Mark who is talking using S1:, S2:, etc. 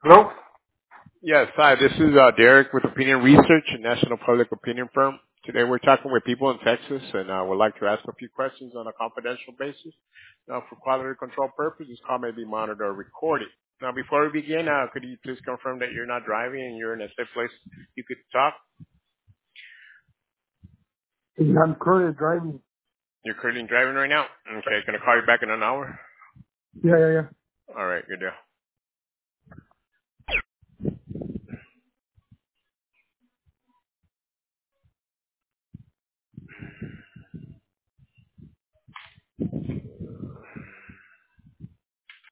S1: Hello?
S2: Yes, hi, this is Derek with Opinion Research, a national public opinion firm. Today we're talking with people in Texas and would like to ask a few questions on a confidential basis. Now, for quality control purposes, this call may be monitored or recorded. Now, before we begin, could you please confirm that you're not driving and you're in a safe place you could talk?
S1: I'm currently driving.
S2: You're currently driving right now? Okay, can I call you back in an hour?
S1: Yeah.
S2: All right, good deal.